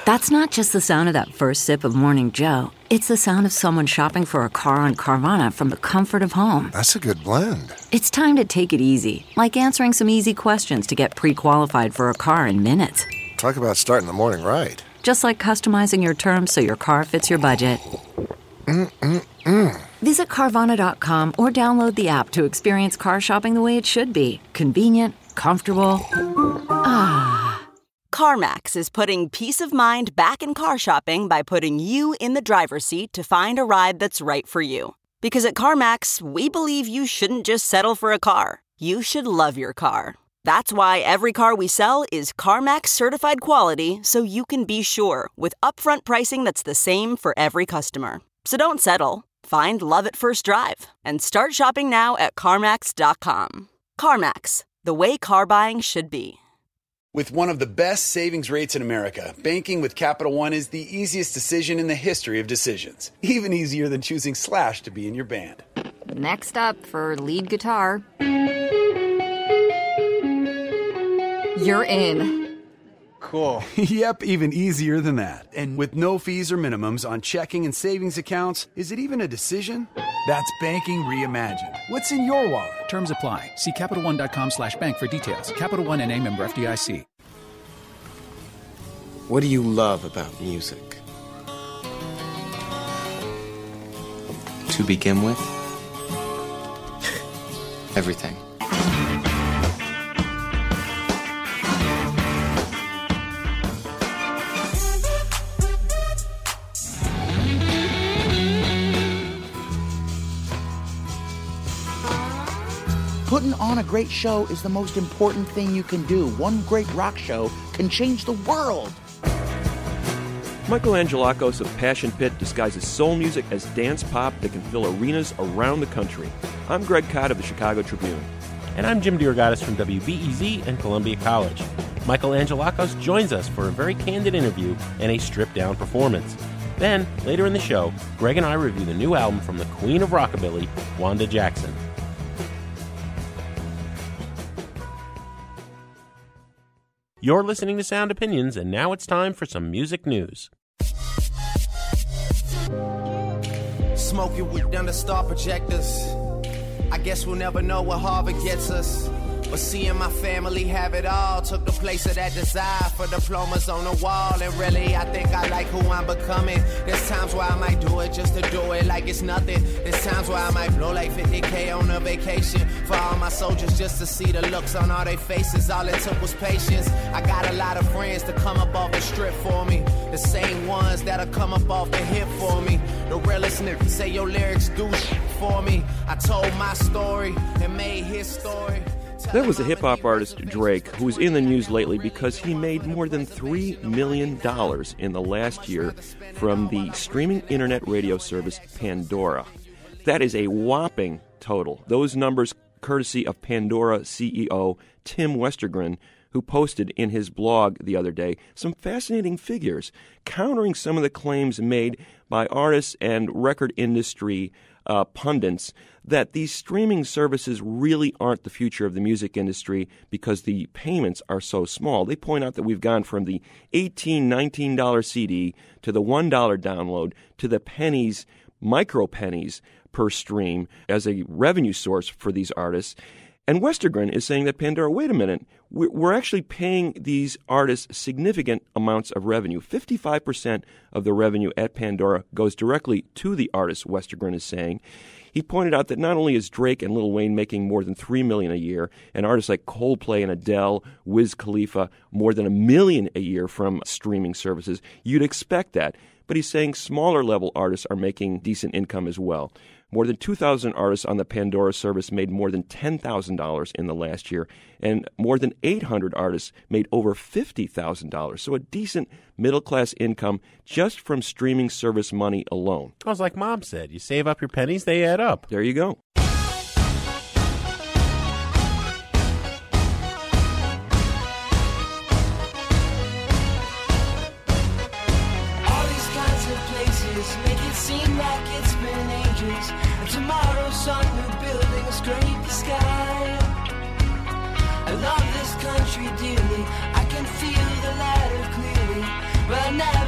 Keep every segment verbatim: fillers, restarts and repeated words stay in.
That's not just the sound of that first sip of Morning Joe. It's the sound of someone shopping for a car on Carvana from the comfort of home. That's a good blend. It's time to take it easy, like answering some easy questions to get pre-qualified for a car in minutes. Talk about starting the morning right. Just like customizing your terms so your car fits your budget. Mm-mm-mm. Visit Carvana dot com or download the app to experience car shopping the way it should be. Convenient, comfortable. Ah. CarMax is putting peace of mind back in car shopping by putting you in the driver's seat to find a ride that's right for you. Because at CarMax, we believe you shouldn't just settle for a car. You should love your car. That's why every car we sell is CarMax certified quality, so you can be sure with upfront pricing that's the same for every customer. So don't settle. Find love at first drive and start shopping now at CarMax dot com. CarMax, the way car buying should be. With one of the best savings rates in America, banking with Capital One is the easiest decision in the history of decisions. Even easier than choosing Slash to be in your band. Next up for lead guitar. You're in. Cool. Yep, even easier than that. And with no fees or minimums on checking and savings accounts, is it even a decision? That's banking reimagined. What's in your wallet? Terms apply. See Capital One dot com slash bank for details. Capital One N A member F D I C. What do you love about music? To begin with, everything. Putting on a great show is the most important thing you can do. One great rock show can change the world. Michael Angelakos of Passion Pit disguises soul music as dance pop that can fill arenas around the country. I'm Greg Cott of the Chicago Tribune. And I'm Jim DeRogatis from W B E Z and Columbia College. Michael Angelakos joins us for a very candid interview and a stripped-down performance. Then, later in the show, Greg and I review the new album from the Queen of Rockabilly, Wanda Jackson. You're listening to Sound Opinions, and now it's time for some music news. Smoking weed under star projectors. I guess we'll never know what Harvard gets us. But seeing my family have it all took the place of that desire for diplomas on the wall. And really, I think I like who I'm becoming. There's times where I might do it just to do it like it's nothing. There's times where I might blow like fifty K on a vacation for all my soldiers just to see the looks on all their faces. All it took was patience. I got a lot of friends to come up off the strip for me. The same ones that'll come up off the hip for me. The realest niggas say your lyrics do shit for me. I told my story and made his story. That was the hip-hop artist Drake, who's in the news lately because he made more than three million dollars in the last year from the streaming internet radio service Pandora. That is a whopping total. Those numbers courtesy of Pandora C E O Tim Westergren, who posted in his blog the other day some fascinating figures countering some of the claims made by artists and record industry uh, pundits that these streaming services really aren't the future of the music industry because the payments are so small. They point out that we've gone from the eighteen dollars, nineteen dollars C D to the one dollar download to the pennies, micro pennies per stream as a revenue source for these artists. And Westergren is saying that Pandora, wait a minute, we're actually paying these artists significant amounts of revenue. fifty-five percent of the revenue at Pandora goes directly to the artists, Westergren is saying. He pointed out that not only is Drake and Lil Wayne making more than three million dollars a year, and artists like Coldplay and Adele, Wiz Khalifa, more than a million a year from streaming services, you'd expect that. But he's saying smaller level artists are making decent income as well. More than two thousand artists on the Pandora service made more than ten thousand dollars in the last year, and more than eight hundred artists made over fifty thousand dollars. So a decent middle-class income just from streaming service money alone. I was like Mom said, you save up your pennies, they add up. There you go. Tomorrow's sun, new buildings scrape the sky. I love this country dearly, I can feel the ladder clearly, but I never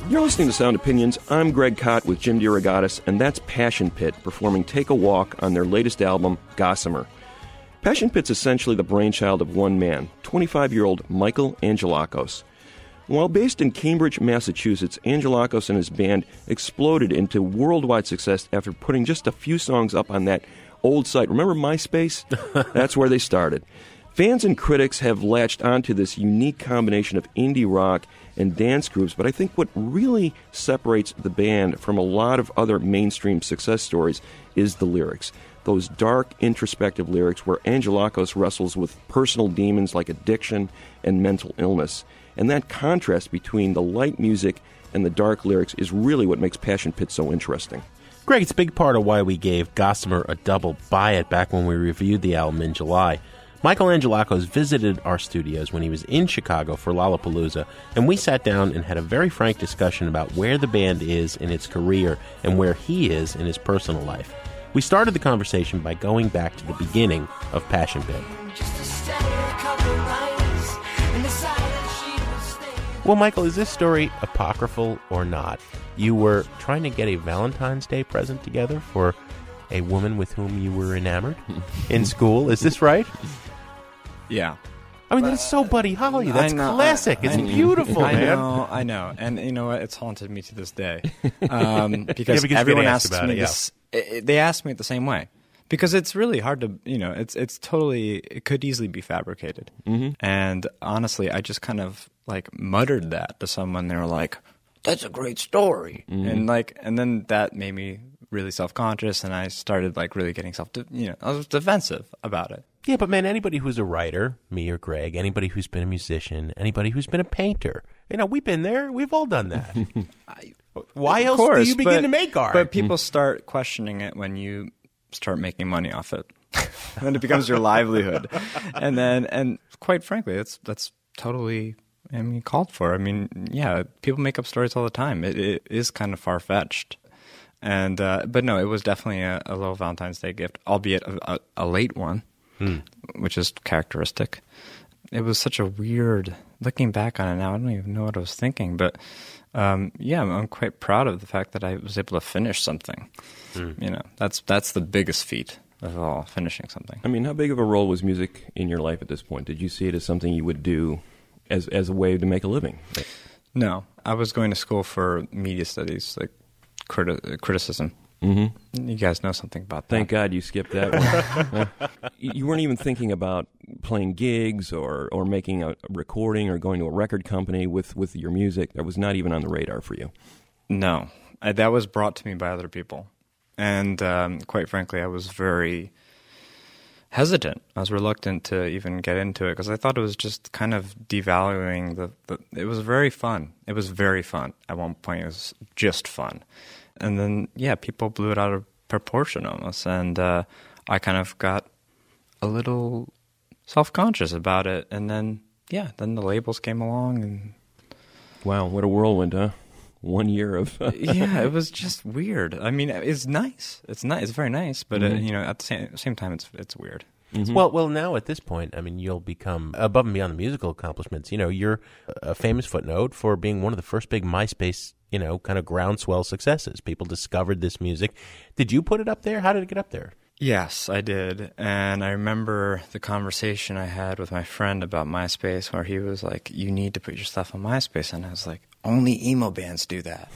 You're listening to Sound Opinions. I'm Greg Kot with Jim DeRogatis, and that's Passion Pit performing Take a Walk on their latest album, Gossamer. Passion Pit's essentially the brainchild of one man, twenty-five-year-old Michael Angelakos. While based in Cambridge, Massachusetts, Angelakos and his band exploded into worldwide success after putting just a few songs up on that old site. Remember MySpace? That's where they started. Fans and critics have latched onto this unique combination of indie rock and dance groups, but I think what really separates the band from a lot of other mainstream success stories is the lyrics. Those dark, introspective lyrics where Angelakos wrestles with personal demons like addiction and mental illness. And that contrast between the light music and the dark lyrics is really what makes Passion Pit so interesting. Greg, it's a big part of why we gave Gossamer a double buy it back when we reviewed the album in July. Michael Angelakos visited our studios when he was in Chicago for Lollapalooza, and we sat down and had a very frank discussion about where the band is in its career and where he is in his personal life. We started the conversation by going back to the beginning of Passion Pit. Well, Michael, is this story apocryphal or not? You were trying to get a Valentine's Day present together for a woman with whom you were enamored in school. Is this right? Yeah. I mean, that's so Buddy Holly. That's know, classic. I, it's I, beautiful, I man. know, I know. And you know what? It's haunted me to this day. Um, because, yeah, because everyone asks asks about me it, yeah. this. It, they ask me it the same way. Because it's really hard to, you know, it's it's totally, it could easily be fabricated. Mm-hmm. And honestly, I just kind of like muttered that to someone. They were like, that's a great story. Mm-hmm. And like, and then that made me really self-conscious, and I started like really getting self, you know, I was defensive about it. Yeah, but man, anybody who's a writer, me or Greg, anybody who's been a musician, anybody who's been a painter, you know, we've been there. We've all done that. I, Why of else course, do you begin but, to make art? But people start questioning it when you start making money off it. Then it becomes your livelihood. And then, and quite frankly, it's that's totally, I mean, called for. I mean, yeah, people make up stories all the time. It, it is kind of far-fetched. And, uh, but no, it was definitely a, a little Valentine's Day gift, albeit a, a, a late one, hmm. which is characteristic. It was such a weird, looking back on it now, I don't even know what I was thinking, but um, yeah, I'm, I'm quite proud of the fact that I was able to finish something. Hmm. You know, that's that's the biggest feat of all, finishing something. I mean, how big of a role was music in your life at this point? Did you see it as something you would do as as a way to make a living? No, I was going to school for media studies, like criti- criticism. Mm-hmm. You guys know something about that. Thank God you skipped that one. You weren't even thinking about playing gigs or, or making a recording or going to a record company with, with your music. That was not even on the radar for you. No, I, that was brought to me by other people. And um, quite frankly, I was very hesitant. I was reluctant to even get into it because I thought it was just kind of devaluing the, the... It was very fun. It was very fun. At one point, it was just fun. And then, yeah, people blew it out of proportion almost. And uh, I kind of got a little self-conscious about it. And then, yeah, then the labels came along. And wow, what a whirlwind, huh? One year of... yeah, it was just weird. I mean, it's nice. It's nice. It's very nice. But, Mm-hmm. uh, you know, at the same, same time, it's it's weird. Mm-hmm. Well, well, now at this point, I mean, you'll become above and beyond the musical accomplishments. You know, you're a famous footnote for being one of the first big MySpace, you know, kind of groundswell successes. People discovered this music. Did you put it up there? How did it get up there? Yes, I did. And I remember the conversation I had with my friend about MySpace where he was like, you need to put your stuff on MySpace. And I was like, only emo bands do that.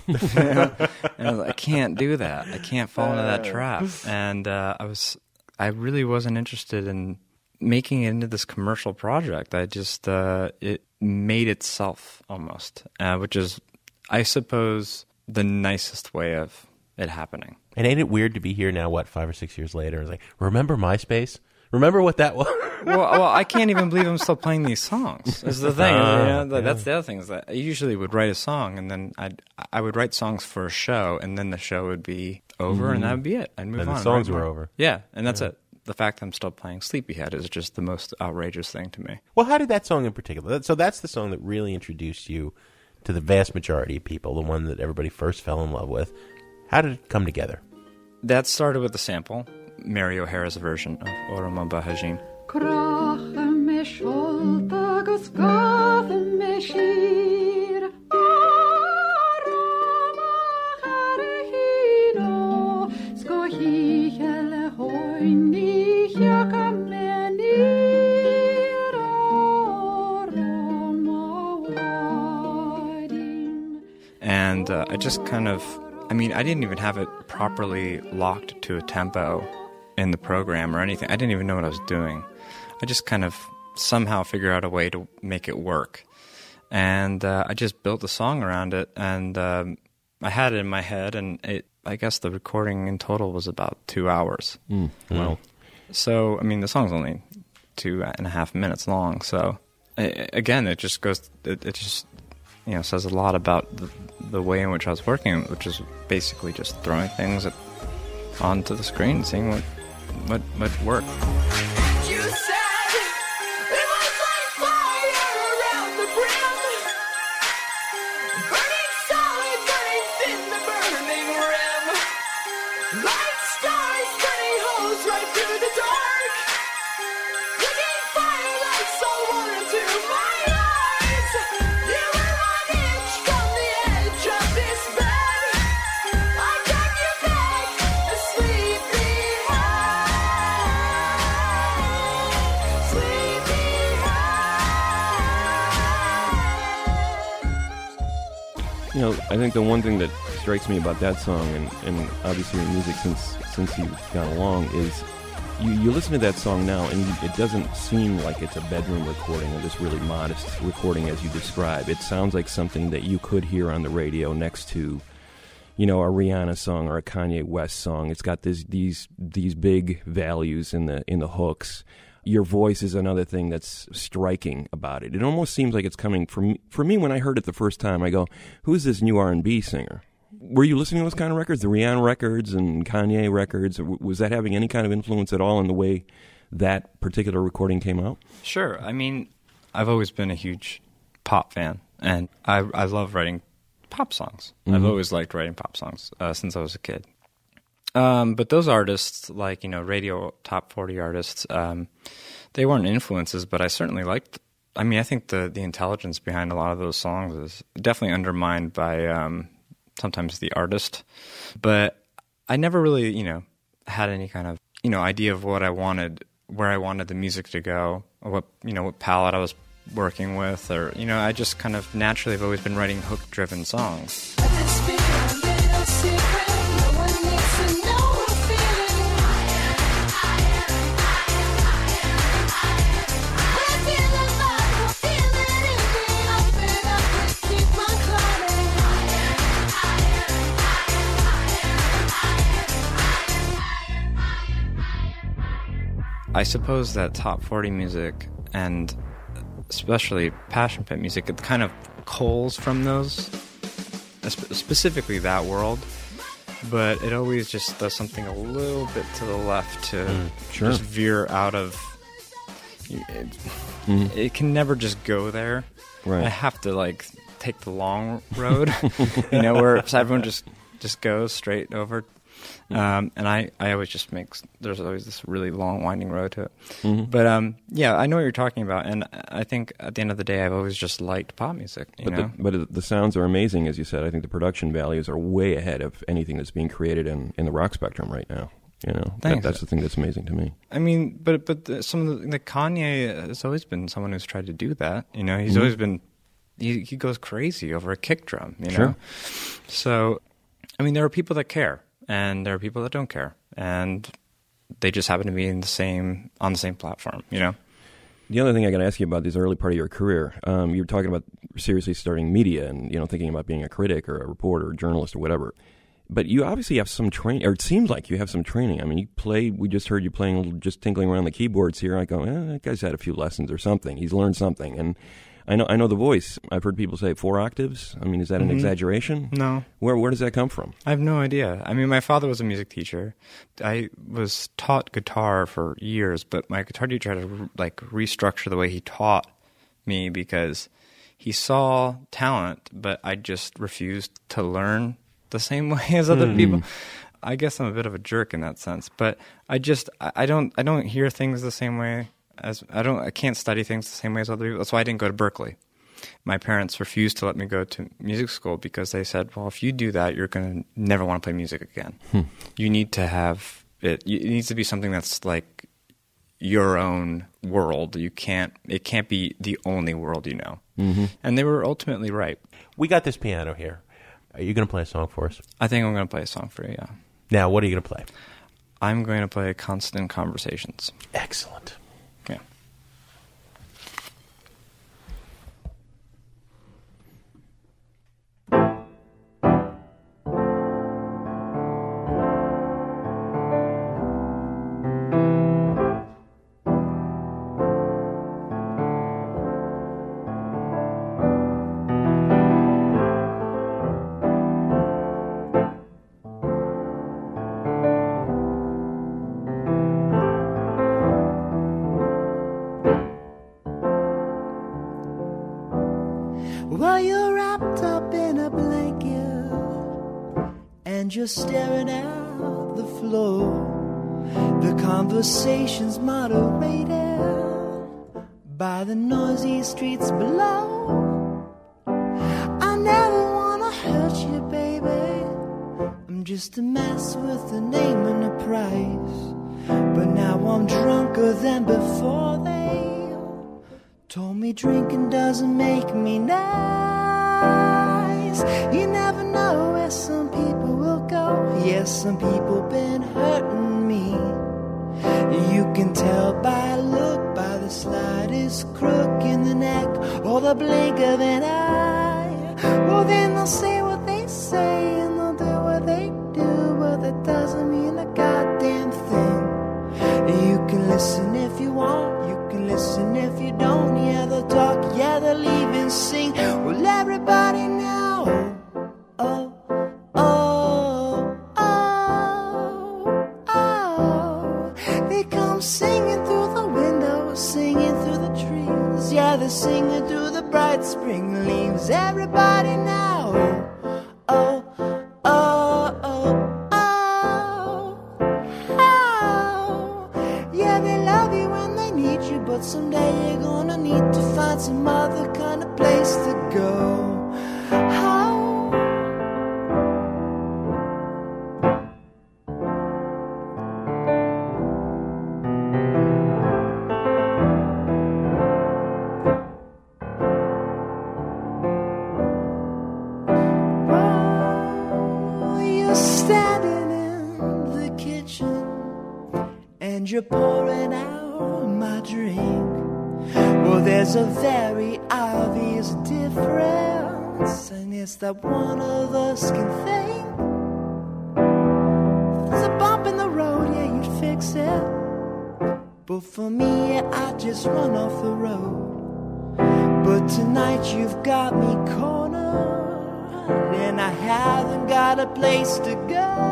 And I was like, I can't do that. I can't fall into that trap. And uh, I was... I really wasn't interested in making it into this commercial project. I just, uh, it made itself almost, uh, which is, I suppose, the nicest way of it happening. And ain't it weird to be here now, what, five or six years later? It's like, remember MySpace? Remember what that was? well, well, I can't even believe I'm still playing these songs. Is the thing. Uh, you know, the, yeah. That's the other thing, is that I usually would write a song, and then I'd, I would write songs for a show, and then the show would be over, Mm-hmm. and that would be it. I'd move then on. the songs right? were over. Yeah, and that's yeah. it. The fact that I'm still playing Sleepyhead is just the most outrageous thing to me. Well, how did that song in particular? So that's the song that really introduced you to the vast majority of people, the one that everybody first fell in love with. How did it come together? That started with the sample, Mary O'Hara's version of Orama Bahajin. I just kind of, I mean, I didn't even have it properly locked to a tempo in the program or anything. I didn't even know what I was doing. I just kind of somehow figured out a way to make it work. And uh, I just built a song around it, and um, I had it in my head, and it, I guess the recording in total was about two hours. Mm, wow. So, I mean, the song's only two and a half minutes long, so I, again, it just goes, it, it just, you know, says a lot about the, the way in which I was working, which is basically just throwing things at, onto the screen and seeing what, what, what worked. You said it was like fire around the brim, burning solid, burning thin, the burning rim, light stars, burning holes right through the dark, looking fire like salt water to my eyes. You were one inch from the edge of this bed. I got you back, asleep behind, sleep behind. You know, I think the one thing that strikes me about that song, and, and obviously your music since since you've gone along, is you, you listen to that song now, and you, it doesn't seem like it's a bedroom recording or this really modest recording as you describe. It sounds like something that you could hear on the radio next to, you know, a Rihanna song or a Kanye West song. It's got this, these these big values in the in the hooks. Your voice is another thing that's striking about it. It almost seems like it's coming from, for me, when I heard it the first time, I go, who's this new R and B singer? Were you listening to those kind of records, the Rihanna records and Kanye records? Was that having any kind of influence at all in the way that particular recording came out? Sure. I mean, I've always been a huge pop fan, and I, I love writing pop songs. Mm-hmm. I've always liked writing pop songs uh, since I was a kid. Um, but those artists, like, you know, radio top forty artists, um, they weren't influences, but I certainly liked, I mean, I think the, the intelligence behind a lot of those songs is definitely undermined by um, sometimes the artist. But I never really, you know, had any kind of, you know, idea of what I wanted, where I wanted the music to go, or what, you know, what palette I was working with, or, you know, I just kind of naturally have always been writing hook-driven songs. I suppose that top forty music, and especially passion pit music, it kind of culls from those, specifically that world, but it always just does something a little bit to the left to mm, sure. just veer out of, it, mm. it can never just go there. Right. I have to, like, take the long road, you know, where everyone just, just goes straight over. Um, and I, I always just make, there's always this really long winding road to it. Mm-hmm. But um, yeah, I know what you're talking about. And I think at the end of the day, I've always just liked pop music. You but, know? The, but the sounds are amazing, as you said. I think the production values are way ahead of anything that's being created in, in the rock spectrum right now. You know, that, that's the thing that's amazing to me. I mean, but but the, some of the, the Kanye has always been someone who's tried to do that. You know, he's mm-hmm. always been, he, he goes crazy over a kick drum, you know? Sure. So, I mean, there are people that care. And there are people that don't care, and they just happen to be in the same on the same platform, you know. The other thing I got to ask you about this early part of your career, um, you were talking about seriously starting media, and you know, thinking about being a critic or a reporter, or a journalist, or whatever. But you obviously have some training, or it seems like you have some training. I mean, you play. We just heard you playing, just tinkling around the keyboards here. I go, eh, that guy's had a few lessons or something. He's learned something, and I know I know the voice. I've heard people say four octaves. I mean, is that an mm-hmm. exaggeration? No. Where where does that come from? I have no idea. I mean, my father was a music teacher. I was taught guitar for years, but my guitar teacher had to like restructure the way he taught me because he saw talent, but I just refused to learn the same way as other mm. people. I guess I'm a bit of a jerk in that sense, but I just I don't I don't hear things the same way. As I don't, I can't study things the same way as other people. That's why I didn't go to Berkeley. My parents refused to let me go to music school because they said, "Well, if you do that, you're going to never want to play music again. Hmm. You need to have it. It needs to be something that's like your own world. You can't. It can't be the only world you know." Mm-hmm. And they were ultimately right. We got this piano here. Are you going to play a song for us? I think I'm going to play a song for you, yeah. Now, what are you going to play? I'm going to play Constant Conversations. Excellent. Yeah. Well, you're wrapped up in a blanket and you're staring at the floor. The conversation's moderated by the noisy streets below. I never wanna hurt you, baby. I'm just a mess with a name and a price. But now I'm drunker than before. They told me drinking doesn't make me nice. You never know where some people will go. Yes, some people been hurting me. You can tell by a look, by the slightest crook in the neck or the blink of an eye. Well, then they'll say what they say and they'll do what they do, but that doesn't mean a goddamn thing. You can listen if you want, you can listen if you don't. Yeah, they'll talk, yeah, they'll even sing. Well, everybody now, oh, oh, oh, oh. They come singing through the windows, singing through the trees. Yeah, they're singing through the bright spring leaves. Everybody now, oh, oh, oh, oh, oh. Yeah, they love you when they need you, but someday you're gonna need to find some other kind of place to go. Oh. Oh, you're standing in the kitchen and you're pouring out my drink. Well, there's a very obvious difference, and it's that one of us can think. There's a bump in the road, yeah, you'd fix it. But for me, yeah, I just run off the road. But tonight you've got me cornered, and I haven't got a place to go.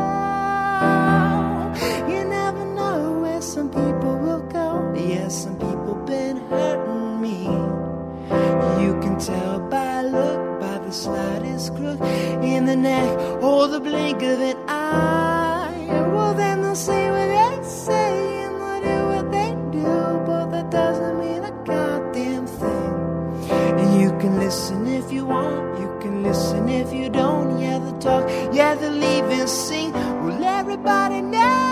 You never know where some people will go. Yes, some people been hurting me. You can tell by a look, by the slightest crook in the neck or the blink of an eye. Well, then they'll say what they say and they'll do what they do, but that doesn't mean a goddamn thing. And you can listen if you want, you can listen if you don't. Yeah, they'll talk, yeah, they'll even sing. Well, everybody now.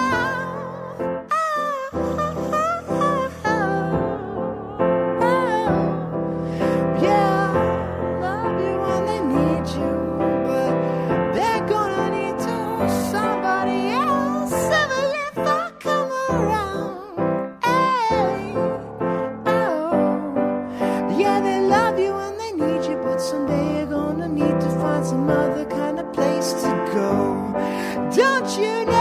Some other kind of place to go. Don't you know?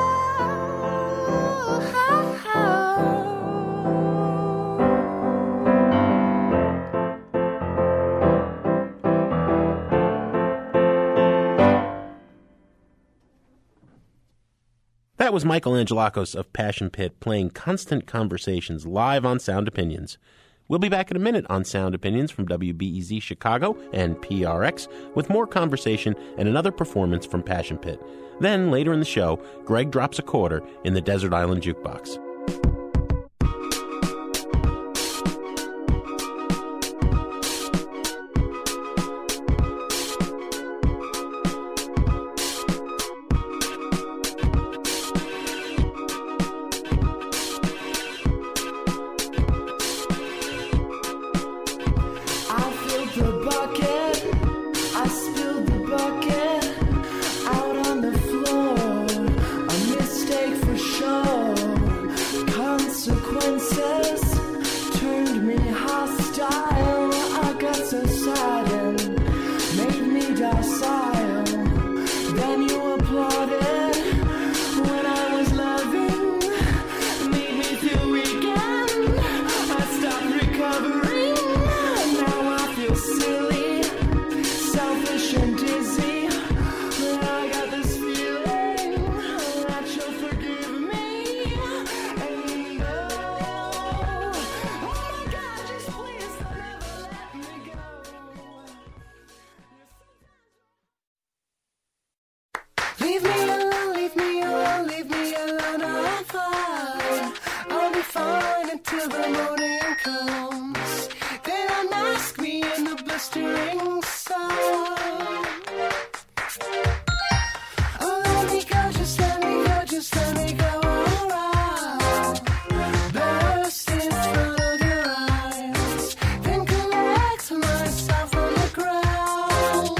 That was Michael Angelakos of Passion Pit playing Constant Conversations live on Sound Opinions. We'll be back in a minute on Sound Opinions from W B E Z Chicago and P R X with more conversation and another performance from Passion Pit. Then, later in the show, Greg drops a quarter in the Desert Island Jukebox. I spilled the bucket, Leave me alone, leave me alone, leave me alone, I'm fine. I'll be fine until the morning comes. Then unmask me in the blistering sun. Oh, let me go, just let me go, just let me go around. Burst in front of your eyes, then collect myself on the ground.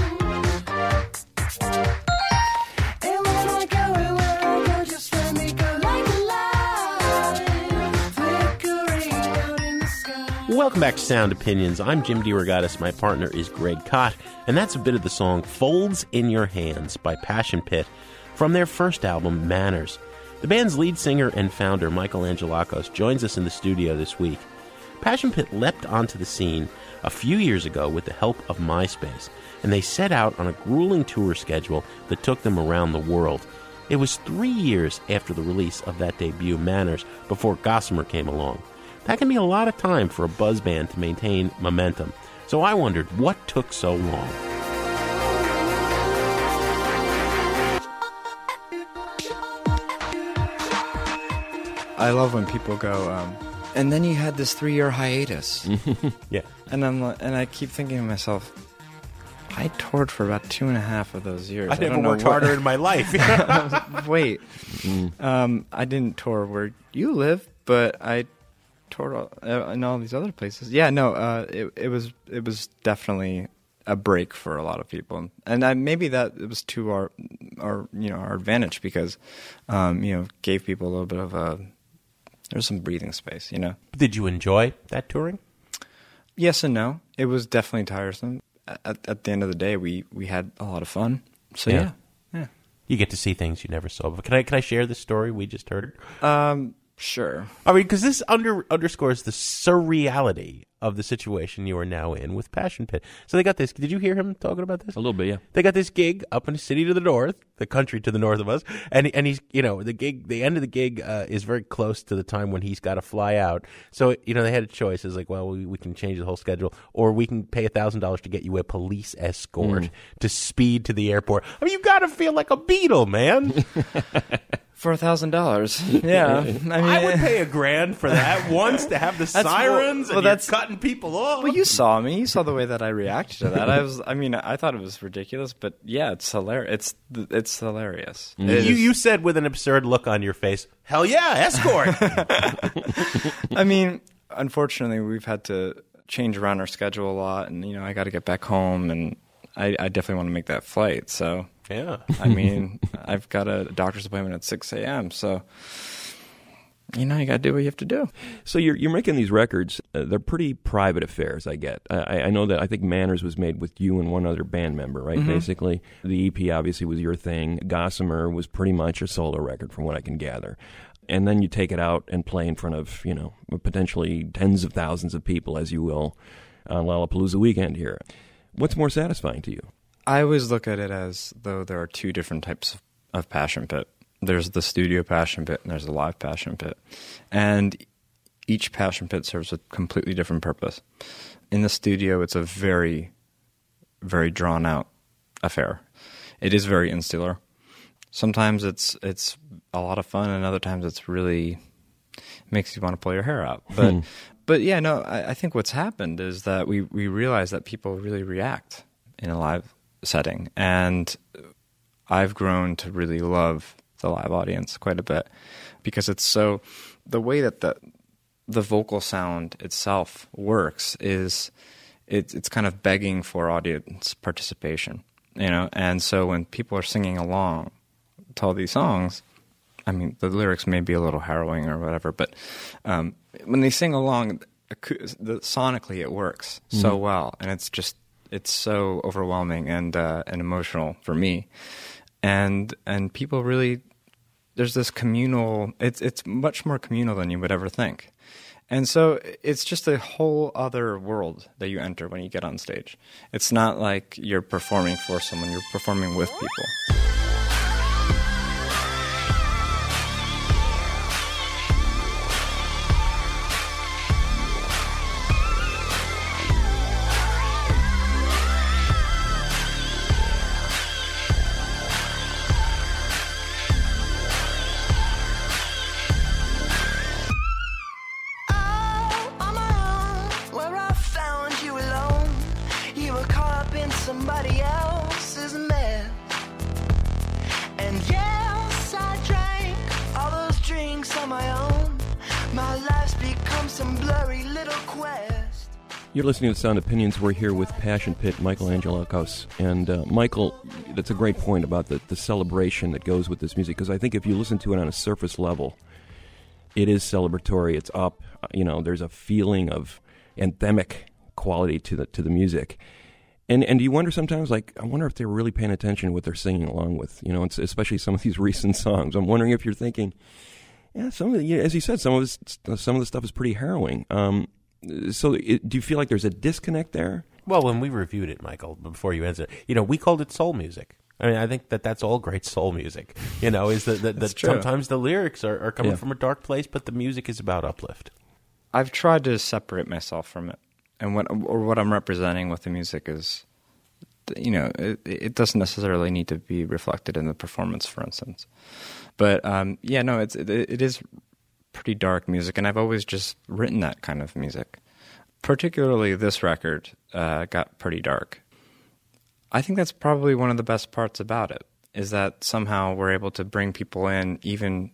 And when I go, and when I go, just let me go like a light, flickering out in the sky. Welcome back to Sound Opinions. I'm Jim DeRogatis. My partner is Greg Kot, and that's a bit of the song Folds in Your Hands by Passion Pit from their first album, Manners. The band's lead singer and founder, Michael Angelakos, joins us in the studio this week. Passion Pit leapt onto the scene a few years ago with the help of MySpace, and they set out on a grueling tour schedule that took them around the world. It was three years after the release of that debut, Manners, before Gossamer came along. That can be a lot of time for a buzz band to maintain momentum. So I wondered, what took so long? I love when people go, um, and then you had this three-year hiatus. Yeah. And I'm like, and I keep thinking to myself, I toured for about two and a half of those years. I never don't know worked what- harder in my life. Wait, um, I didn't tour where you live, but I toured all, uh, in all these other places. Yeah, no, uh, it it was it was definitely a break for a lot of people, and I, maybe that it was to our our you know our advantage because um, you know gave people a little bit of a there's some breathing space, you know. Did you enjoy that touring? Yes and no. It was definitely tiresome. At, at the end of the day, we, we had a lot of fun. So yeah. yeah, yeah. You get to see things you never saw. But can I can I share this story we just heard? Um, sure. I mean, because this under underscores the surreality of the situation you are now in with Passion Pit. So they got this. Did you hear him talking about this? A little bit, yeah. They got this gig up in a city to the north, the country to the north of us, and and he's you know the gig, the end of the gig uh, is very close to the time when he's got to fly out. So you know they had a choice. It's like, well, we, we can change the whole schedule, or we can pay a thousand dollars to get you a police escort Mm. to speed to the airport. I mean, you got to feel like a Beatle, man. For a thousand dollars, yeah. I mean, I would pay a grand for that once to have the That's- sirens well, and that's- you're cutting people off. Well, you saw me. You saw the way that I reacted to that. I was. I mean, I thought it was ridiculous, but yeah, it's hilarious. It's it's hilarious. You, It is- you said with an absurd look on your face, hell yeah, escort. I mean, unfortunately, we've had to change around our schedule a lot, and you know, I got to get back home, and I, I definitely want to make that flight. So yeah, I mean, I've got a doctor's appointment at six a.m. So you know, you got to do what you have to do. So you're you're making these records. Uh, they're pretty private affairs, I get. I, I know that I think Manners was made with you and one other band member, right? Mhm. Basically, the E P obviously was your thing. Gossamer was pretty much a solo record, from what I can gather. And then you take it out and play in front of, you know, potentially tens of thousands of people, as you will, on Lollapalooza weekend here. What's more satisfying to you? I always look at it as though there are two different types of, of Passion Pit. There's the studio Passion Pit and there's the live Passion Pit. And each Passion Pit serves a completely different purpose. In the studio, it's a very, very drawn-out affair. It is very insular. Sometimes it's it's a lot of fun, and other times it's really makes you want to pull your hair out. But Hmm. but yeah, no, I, I think what's happened is that we, we realize that people really react in a live setting. And I've grown to really love the live audience quite a bit because it's so the way that the the vocal sound itself works is it's it's kind of begging for audience participation, you know. And so when people are singing along to all these songs, I mean, the lyrics may be a little harrowing or whatever, but um, when they sing along, the, sonically it works so Mhm. well, and it's just it's so overwhelming and uh, and emotional for me, and and people really there's this communal. It's it's much more communal than you would ever think, and so it's just a whole other world that you enter when you get on stage. It's not like you're performing for someone; you're performing with people. some blurry little quest. You're listening to Sound Opinions. We're here with Passion Pit, Michael Angelakos. And uh, Michael, that's a great point about the, the celebration that goes with this music, because I think if you listen to it on a surface level, it is celebratory. It's up. You know, there's a feeling of anthemic quality to the to the music. And and you wonder sometimes, like, I wonder if they're really paying attention to what they're singing along with, you know, it's, especially some of these recent songs. I'm wondering if you're thinking, yeah, some of the, as you said, some of this, some of the stuff is pretty harrowing. Um, so it, do you feel like there's a disconnect there? Well, when we reviewed it, Michael, before you answer, you know, we called it soul music. I mean, I think that that's all great soul music, you know, is that, that, that sometimes the lyrics are, are coming Yeah. from a dark place, but the music is about uplift. I've tried to separate myself from it. And what or what I'm representing with the music is, you know, it, it doesn't necessarily need to be reflected in the performance, for instance. But, um, yeah, no, it's it, it is pretty dark music, and I've always just written that kind of music. Particularly this record uh, got pretty dark. I think that's probably one of the best parts about it, is that somehow we're able to bring people in even,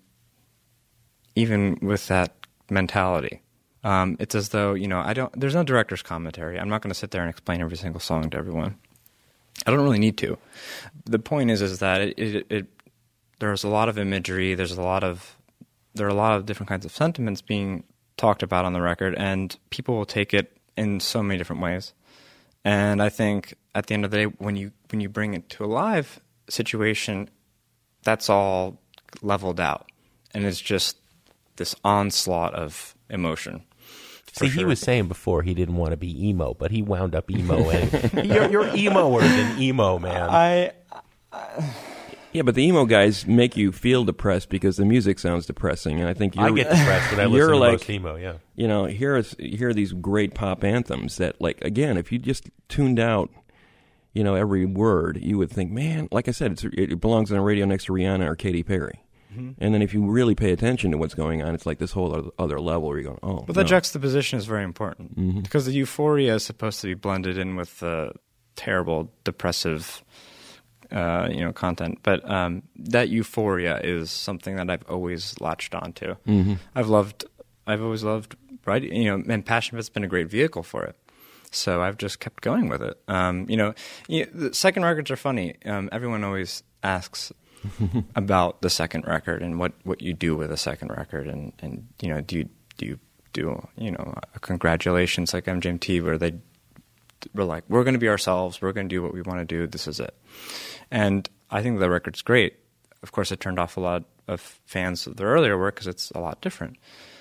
even with that mentality. Um, it's as though, you know, I don't. There's no director's commentary. I'm not going to sit there and explain every single song to everyone. I don't really need to. The point is, is that it, it, it there's a lot of imagery. There's a lot of there are a lot of different kinds of sentiments being talked about on the record, and people will take it in so many different ways. And I think at the end of the day, when you when you bring it to a live situation, that's all leveled out, and it's just this onslaught of emotion. See, sure. he was saying before he didn't want to be emo, but he wound up emo. And you're, you're emo-er than emo, man. I, I... Yeah, but the emo guys make you feel depressed because the music sounds depressing, and I think you're, I get depressed when I listen to like, most emo, yeah. You know, here is here are these great pop anthems that, like, again, if you just tuned out, you know, every word, you would think, man, like I said, it's, it belongs on the radio next to Rihanna or Katy Perry. Mm-hmm. And then if you really pay attention to what's going on, it's like this whole other level where you're going, oh. But no. the juxtaposition is very important, mm-hmm. because the euphoria is supposed to be blended in with the terrible, depressive, uh, you know, content. But um, that euphoria is something that I've always latched onto. Mm-hmm. I've loved, I've always loved writing, you know, and Passion Pit's been a great vehicle for it. So I've just kept going with it. Um, you know, you know, the second records are funny. Um, everyone always asks about the second record and what, what you do with a second record, and, and you know, do you do you do you know a congratulations like M G M T where they were like, we're going to be ourselves, we're going to do what we want to do, this is it. And I think the record's great. Of course, it turned off a lot of fans of their earlier work because it's a lot different.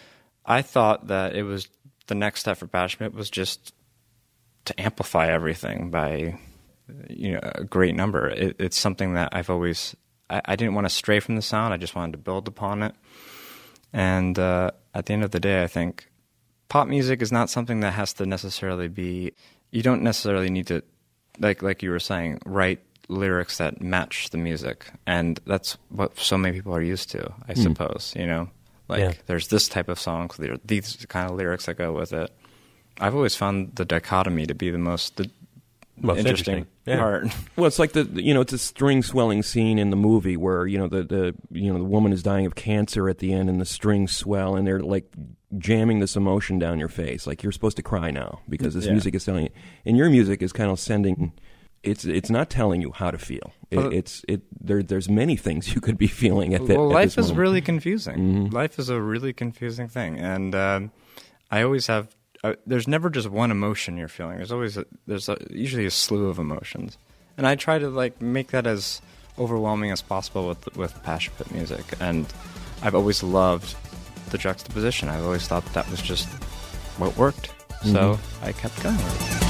I thought that it was the next step for Passion Pit was just to amplify everything by, you know, a great number. It, it's something that I've always, I, I didn't want to stray from the sound. I just wanted to build upon it. And uh, at the end of the day, I think pop music is not something that has to necessarily be, you don't necessarily need to, like like you were saying, write lyrics that match the music. And that's what so many people are used to, I mm. suppose, you know? Like, yeah. There's this type of songs, there are these kind of lyrics that go with it. I've always found the dichotomy to be the most, the most interesting, interesting. Yeah. part. Well, it's like the you know it's a string swelling scene in the movie where you know the, the you know the woman is dying of cancer at the end and the strings swell and they're like jamming this emotion down your face, like you're supposed to cry now because this yeah. music is telling you. And your music is kind of sending. It's it's not telling you how to feel. It, well, it's it there. There's many things you could be feeling at that. Well, at life this is moment. really confusing. Mm-hmm. Life is a really confusing thing, and um, I always have. Uh, there's never just one emotion you're feeling. There's always a, there's a, usually a slew of emotions, and I try to like make that as overwhelming as possible with with Passion Pit music. And I've always loved the juxtaposition. I've always thought that, that was just what worked. Mm-hmm. So I kept going with it.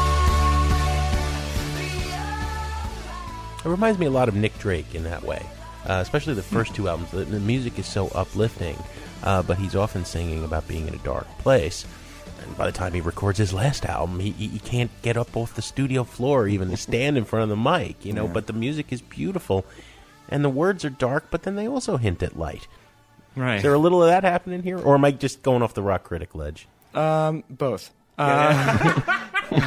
It reminds me a lot of Nick Drake in that way. uh, especially the first two albums. The, the music is so uplifting, uh, but he's often singing about being in a dark place. And by the time he records his last album, he, he, he can't get up off the studio floor even to stand in front of the mic, you know, Yeah. but the music is beautiful. And the words are dark, but then they also hint at light. Right. Is there a little of that happening here? Or am I just going off the rock critic ledge? Um, both. Yeah. Uh,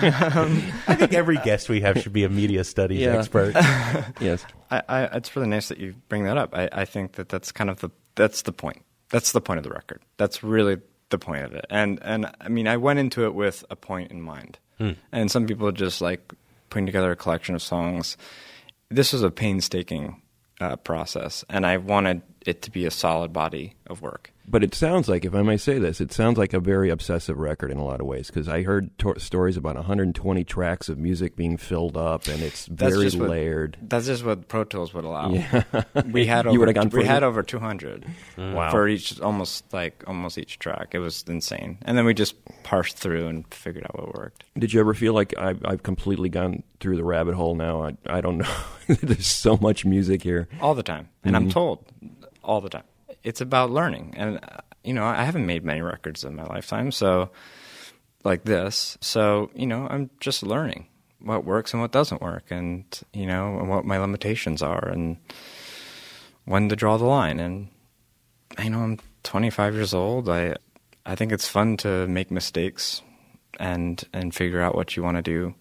I think every guest we have should be a media studies Yeah. expert. Yes. I, I, it's really nice that you bring that up. I, I think that that's kind of the, that's the point. That's the point of the record. That's really the point of it. And, and I mean, I went into it with a point in mind. Hmm. And some people just like putting together a collection of songs. This was a painstaking uh, process, and I wanted it to be a solid body of work. But it sounds like, if I may say this, it sounds like a very obsessive record in a lot of ways, because I heard to- stories about one hundred twenty tracks of music being filled up, and it's That's very just what- layered. That's just what Pro Tools would allow. Yeah. We had You over would've gone we further? had over two hundred Mm. Wow. for each, almost like almost each track. It was insane, and then we just parsed through and figured out what worked. Did you ever feel like I've, I've completely gone through the rabbit hole now? I, I don't know. There's so much music here. All the time, and I'm Mhm. told all the time. It's about learning, and uh, you know, I haven't made many records in my lifetime, so like this. So you know, I'm just learning what works and what doesn't work, and you know, and what my limitations are, and when to draw the line. And you know, I'm twenty-five years old. I I think it's fun to make mistakes and and figure out what you want to do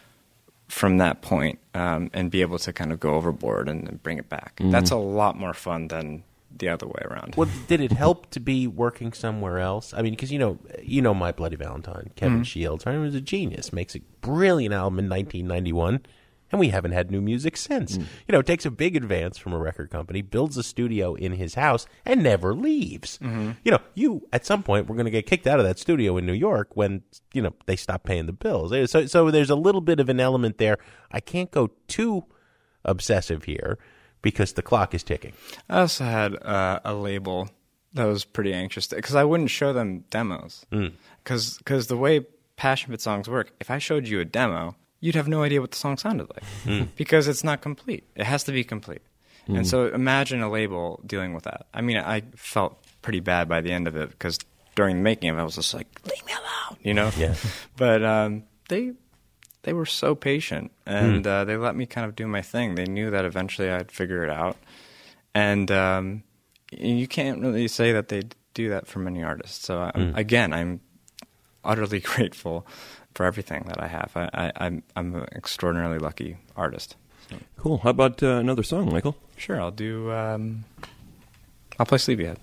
from that point, um, and be able to kind of go overboard and, and bring it back. Mhm. That's a lot more fun than the other way around. Well, did it help to be working somewhere else? I mean, because you know, you know, My Bloody Valentine, Kevin Mhm. Shields, right? He was a genius. Makes a brilliant album in nineteen ninety-one, and we haven't had new music since. You know, takes a big advance from a record company, builds a studio in his house, and never leaves. Mhm. You know, you at some point we're going to get kicked out of that studio in New York when you know they stop paying the bills. So, so there's a little bit of an element there. I can't go too obsessive here, because the clock is ticking. I also had uh, a label that was pretty anxious because I wouldn't show them demos. Because Mm. the way Passion Pit songs work, if I showed you a demo, you'd have no idea what the song sounded like Mm. because it's not complete. It has to be complete. Mm. And so imagine a label dealing with that. I mean, I felt pretty bad by the end of it because during the making of it, I was just like, leave me alone, you know? Yeah. But um, they they were so patient, and Mm. uh, they let me kind of do my thing. They knew that eventually I'd figure it out. And um, you can't really say that they do that for many artists. So, I'm, Mm. again, I'm utterly grateful for everything that I have. I, I, I'm, I'm an extraordinarily lucky artist. So. Cool. How about uh, another song, Michael? Sure, I'll do... Um, I'll play Sleepyhead.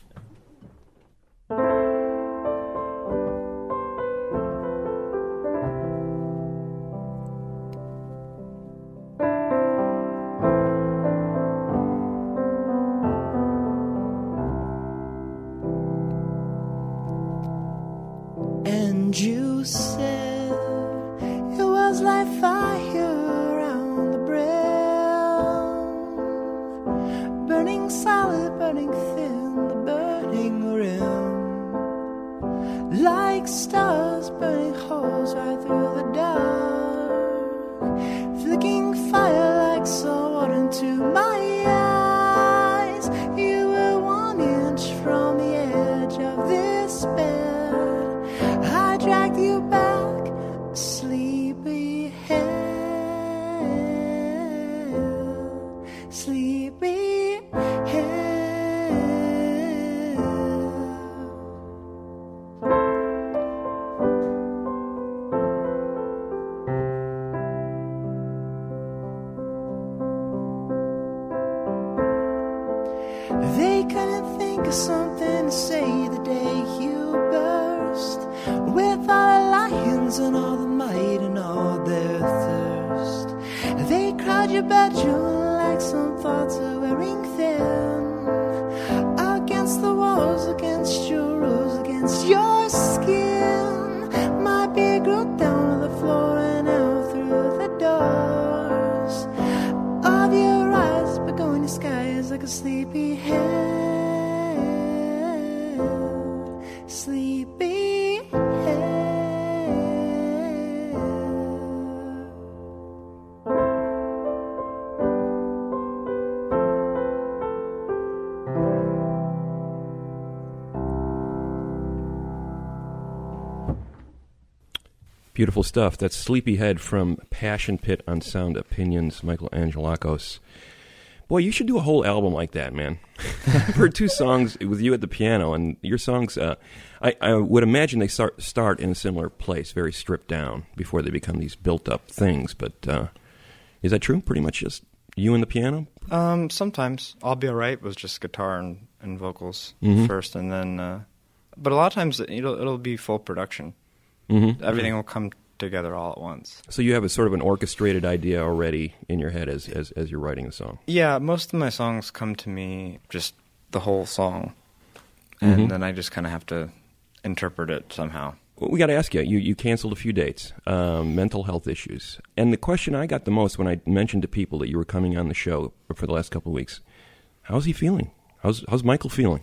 And you said it was like fire around the brim, burning solid, burning thin, the burning rim, like stars burning holes right through the dark, flicking fire like salt into my eyes. You were one inch from the edge of this bed. I dragged you back, sleepy head, sleepy head. They couldn't think of something to say the day you burst, with all the lions and all the might and all their thirst. They crowd your bedroom like some thoughts are wearing thin, against the walls, against your rose, against your skin. My beard grew down to the floor and out through the doors of your eyes, but going to skies like a sleepy head, sleepy head. Beautiful stuff. That's Sleepyhead from Passion Pit on Sound Opinions, Michael Angelakos. Boy, you should do a whole album like that, man. I've heard two songs with you at the piano, and your songs, uh, I, I would imagine they start start in a similar place, very stripped down, before they become these built-up things. But uh, is that true? Pretty much just you and the piano? Um, sometimes. I'll Be Alright was just guitar and, and vocals mm-hmm. first, and then... Uh, but a lot of times it'll, it'll be full production. Mm-hmm. Everything will come together all at once. So you have a sort of an orchestrated idea already in your head as, as as you're writing the song. Yeah, most of my songs come to me just the whole song, and mm-hmm. then I just kind of have to interpret it somehow. Well, we got to ask you, you, you canceled a few dates, um, mental health issues. And the question I got the most when I mentioned to people that you were coming on the show for the last couple of weeks, how's he feeling? How's, how's Michael feeling?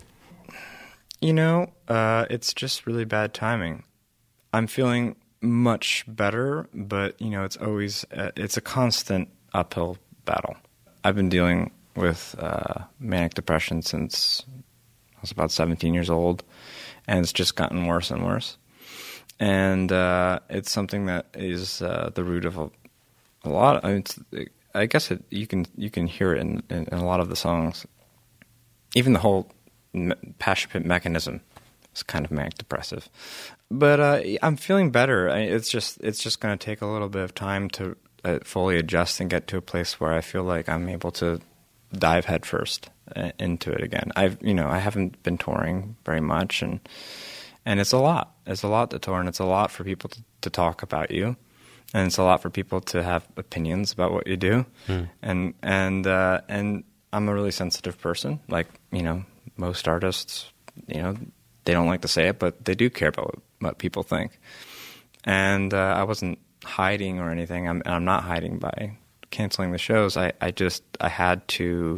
You know, uh, it's just really bad timing. I'm feeling much better, but you know, it's always uh, it's a constant uphill battle. I've been dealing with uh, manic depression since I was about seventeen years old, and it's just gotten worse and worse. And uh, it's something that is uh, the root of a, a lot. I, mean, it's, I guess it, you can you can hear it in, in, in a lot of the songs. Even the whole me- Passion Pit mechanism is kind of manic depressive. But uh, I'm feeling better. I, it's just it's just going to take a little bit of time to uh, fully adjust and get to a place where I feel like I'm able to dive headfirst uh, into it again. I've you know I haven't been touring very much, and and it's a lot. It's a lot to tour, and it's a lot for people to, to talk about you, and it's a lot for people to have opinions about what you do, mm. and and uh, and I'm a really sensitive person, like you know most artists, you know. They don't like to say it, but they do care about what, what people think. And uh, I wasn't hiding or anything. I'm, I'm not hiding by canceling the shows. I, I just I had to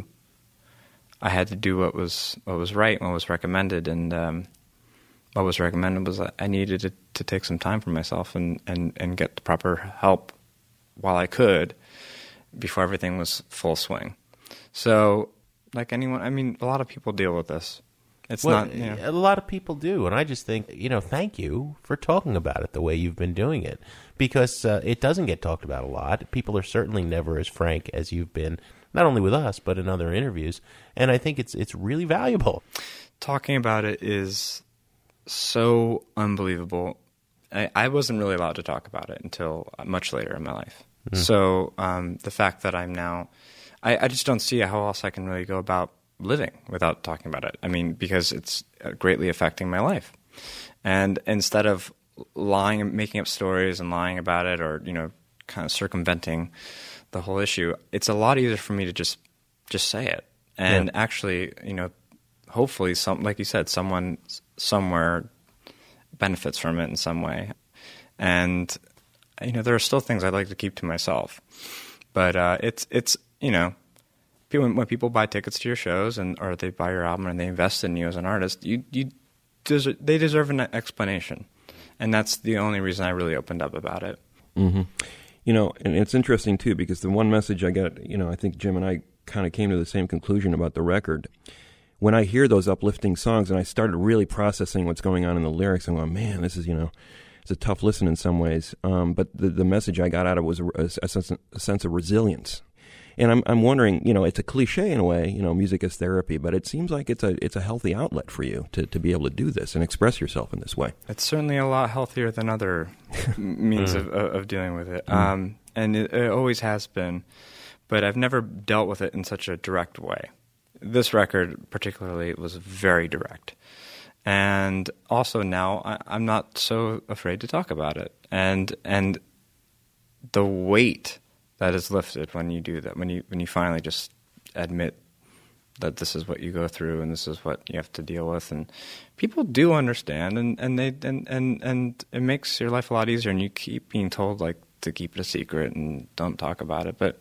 I had to do what was what was right, what was recommended, and um, what was recommended was I needed to, to take some time for myself and, and, and get the proper help while I could before everything was full swing. So, like anyone, I mean, a lot of people deal with this. It's well, not, you know. A lot of people do, and I just think, you know, thank you for talking about it the way you've been doing it, because uh, it doesn't get talked about a lot. People are certainly never as frank as you've been, not only with us, but in other interviews, and I think it's it's really valuable. Talking about it is so unbelievable. I, I wasn't really allowed to talk about it until much later in my life. Mm-hmm. So um, the fact that I'm now, I, I just don't see how else I can really go about living without talking about it. I mean, because it's greatly affecting my life. And instead of lying and making up stories and lying about it, or, you know, kind of circumventing the whole issue, it's a lot easier for me to just just say it. And yeah. actually, you know, hopefully some, like you said, someone somewhere benefits from it in some way. And, you know, there are still things I'd like to keep to myself. But uh, it's, it's you know, When, when people buy tickets to your shows and or they buy your album and they invest in you as an artist, you you deserve, they deserve an explanation, and that's the only reason I really opened up about it. Mm-hmm. You know, and it's interesting too, because the one message I got, you know, I think Jim and I kind of came to the same conclusion about the record. When I hear those uplifting songs, and I started really processing what's going on in the lyrics, I'm going, man, this is, you know, it's a tough listen in some ways. Um, but the the message I got out of it was a, a, a, sense, a sense of resilience. And I'm I'm wondering, you know, it's a cliche in a way, you know, music is therapy, but it seems like it's a it's a healthy outlet for you to, to be able to do this and express yourself in this way. It's certainly a lot healthier than other means mm. of of dealing with it, Mm. um, and it, it always has been. But I've never dealt with it in such a direct way. This record, particularly, was very direct, and also now I, I'm not so afraid to talk about it, and and the weight that is lifted when you do that, when you when you finally just admit that this is what you go through and this is what you have to deal with, and people do understand, and, and they and, and, and it makes your life a lot easier, and you keep being told like to keep it a secret and don't talk about it. But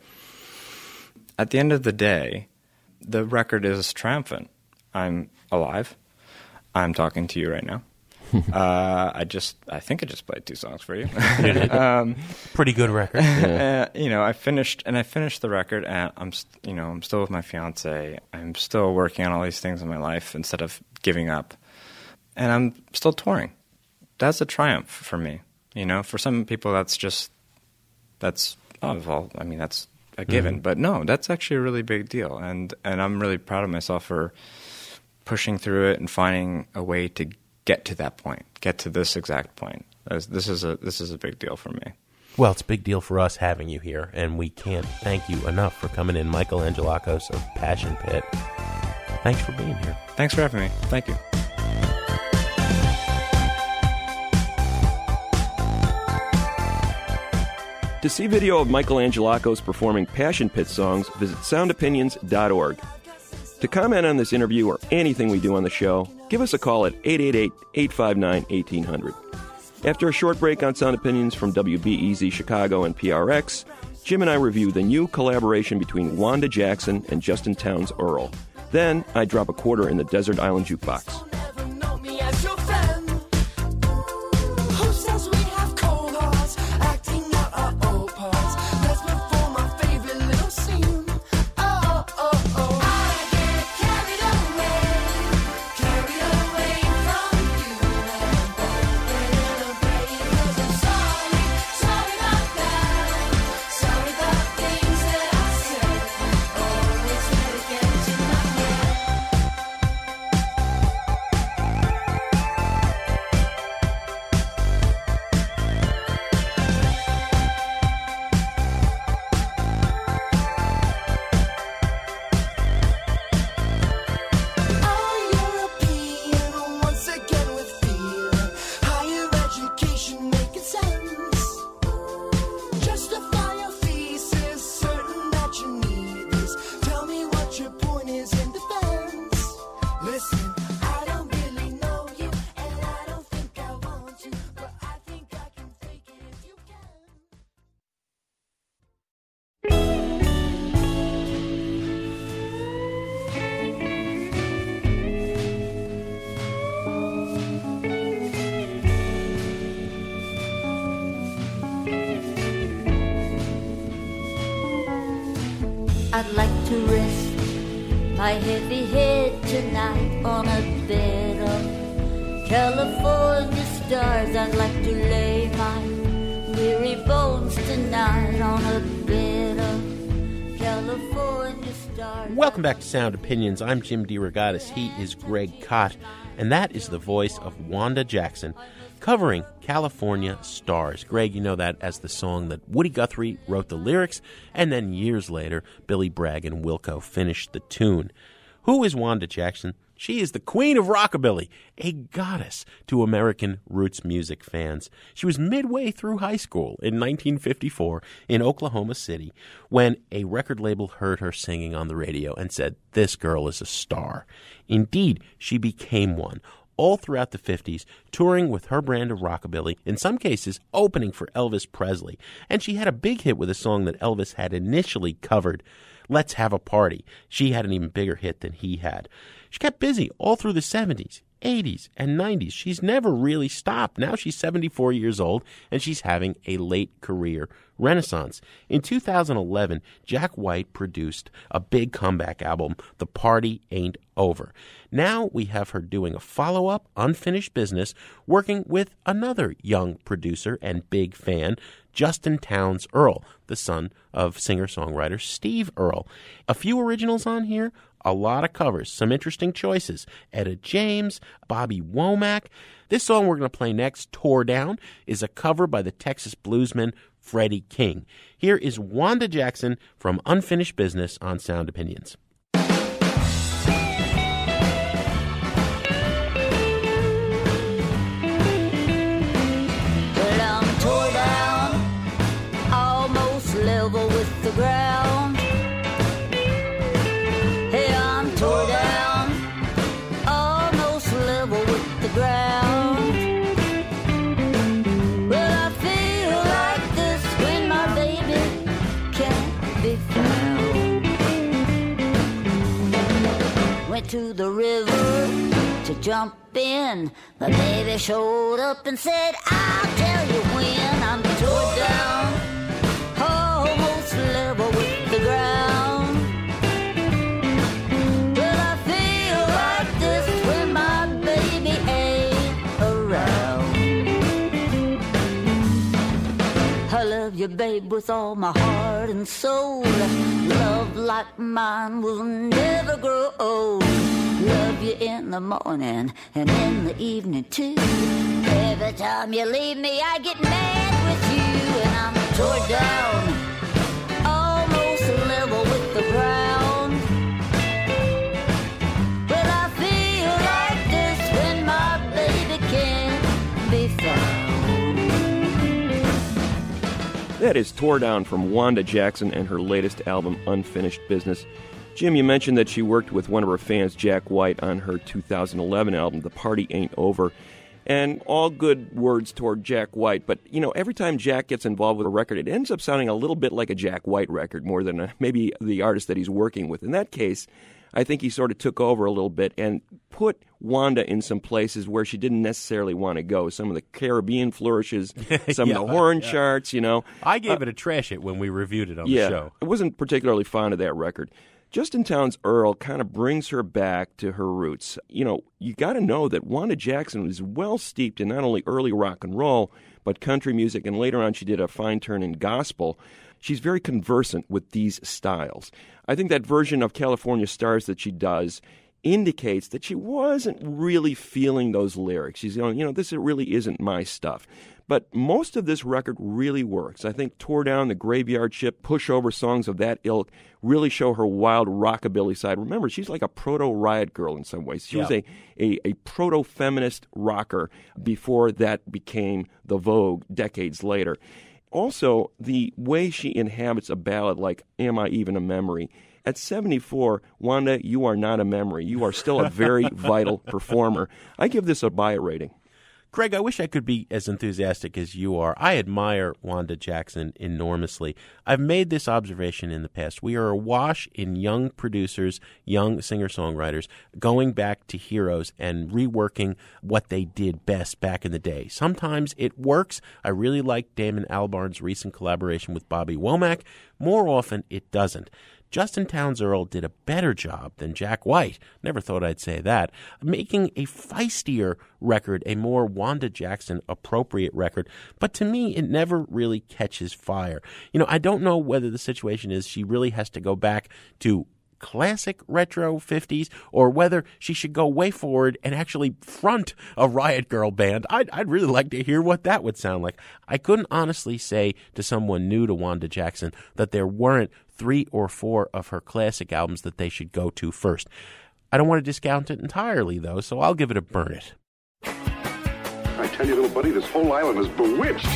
at the end of the day, the record is triumphant. I'm alive. I'm talking to you right now. uh, I just, I think I just played two songs for you. um, Pretty good record. Yeah. Uh, you know, I finished, and I finished the record, and I'm, you know, I'm still with my fiance. I'm still working on all these things in my life instead of giving up, and I'm still touring. That's a triumph for me. You know, for some people that's just, that's, oh, well, I mean, that's a given. Mm-hmm. But no, that's actually a really big deal. And, and I'm really proud of myself for pushing through it and finding a way to get to that point, get to this exact point. This is a this is a big deal for me. Well, it's a big deal for us having you here, and we can't thank you enough for coming in, Michael Angelakos of Passion Pit. Thanks for being here. Thanks for having me. Thank you. To see video of Michael Angelakos performing Passion Pit songs, visit sound opinions dot org. To comment on this interview or anything we do on the show, give us a call at eight eight eight, eight five nine, one eight zero zero. After a short break on Sound Opinions from W B E Z Chicago and P R X, Jim and I review the new collaboration between Wanda Jackson and Justin Townes Earl. Then I drop a quarter in the Desert Island Jukebox. I'd like to rest my heavy head tonight on a bed of California stars. I'd like to lay my weary bones tonight on a bed of California stars. Welcome back to Sound Opinions. I'm Jim DeRogatis. He is Greg Kot, and that is the voice of Wanda Jackson covering California Stars. Greg, you know that as the song that Woody Guthrie wrote the lyrics, and then years later, Billy Bragg and Wilco finished the tune. Who is Wanda Jackson? She is the queen of rockabilly, a goddess to American roots music fans. She was midway through high school in nineteen fifty-four in Oklahoma City when a record label heard her singing on the radio and said, "This girl is a star." Indeed, she became one. All throughout the fifties, touring with her brand of rockabilly, in some cases opening for Elvis Presley. And she had a big hit with a song that Elvis had initially covered, "Let's Have a Party." She had an even bigger hit than he had. She kept busy all through the seventies, eighties, and nineties. She's never really stopped. Now she's seventy-four years old, and she's having a late career renaissance. In two thousand eleven, Jack White produced a big comeback album, The Party Ain't Over. Now we have her doing a follow-up, Unfinished Business, working with another young producer and big fan, Justin Townes Earl, the son of singer-songwriter Steve Earle. A few originals on here, a lot of covers, some interesting choices. Etta James, Bobby Womack. This song we're going to play next, Tore Down, is a cover by the Texas bluesman Freddie King. Here is Wanda Jackson from Unfinished Business on Sound Opinions. Well, I'm tore down, almost level with the ground. Hey, I'm tore down, almost level with the ground. Well, I feel like this when my baby can't be found. Went to the river to jump in. My baby showed up and said, "I'll tell you when." I'm tore down, almost level with the ground. Well, I feel like this when my baby ain't around. you, babe, with all my heart and soul. Love like mine will never grow old. Love you in the morning and in the evening too. Every time you leave me, I get mad with you, and I'm tore down, almost level with the ground. But I feel like this when my baby can't be found. That is Tore Down from Wanda Jackson and her latest album, Unfinished Business. Jim, you mentioned that she worked with one of her fans, Jack White, on her two thousand eleven album, The Party Ain't Over. And all good words toward Jack White, but, you know, every time Jack gets involved with a record, it ends up sounding a little bit like a Jack White record more than a, maybe the artist that he's working with. In that case, I think he sort of took over a little bit and put Wanda in some places where she didn't necessarily want to go. Some of the Caribbean flourishes, some yeah, of the horn yeah. charts, you know. I gave uh, it a trash it when we reviewed it on yeah, the show. I wasn't particularly fond of that record. Justin Townes Earle kind of brings her back to her roots. You know, you got to know that Wanda Jackson was well steeped in not only early rock and roll, but country music, and later on she did a fine turn in gospel. She's very conversant with these styles. I think that version of California Stars that she does indicates that she wasn't really feeling those lyrics. She's going, you know, this really isn't my stuff. But most of this record really works. I think Tore Down, The Graveyard Ship, Pushover, songs of that ilk really show her wild rockabilly side. Remember, she's like a proto-Riot Girl in some ways. She yeah. was a, a, a proto-feminist rocker before that became the vogue decades later. Also, the way she inhabits a ballad like Am I Even a Memory? At seventy-four, Wanda, you are not a memory. You are still a very vital performer. I give this a buy it rating. Greg, I wish I could be as enthusiastic as you are. I admire Wanda Jackson enormously. I've made this observation in the past. We are awash in young producers, young singer-songwriters, going back to heroes and reworking what they did best back in the day. Sometimes it works. I really like Damon Albarn's recent collaboration with Bobby Womack. More often, it doesn't. Justin Townes Earle did a better job than Jack White, never thought I'd say that, making a feistier record, a more Wanda Jackson appropriate record. But to me, it never really catches fire. You know, I don't know whether the situation is she really has to go back to classic retro fifties or whether she should go way forward and actually front a Riot Girl band. I'd, I'd really like to hear what that would sound like. I couldn't honestly say to someone new to Wanda Jackson that there weren't three or four of her classic albums that they should go to first. I don't want to discount it entirely, though, so I'll give it a burn it. I tell you, little buddy, this whole island is bewitched.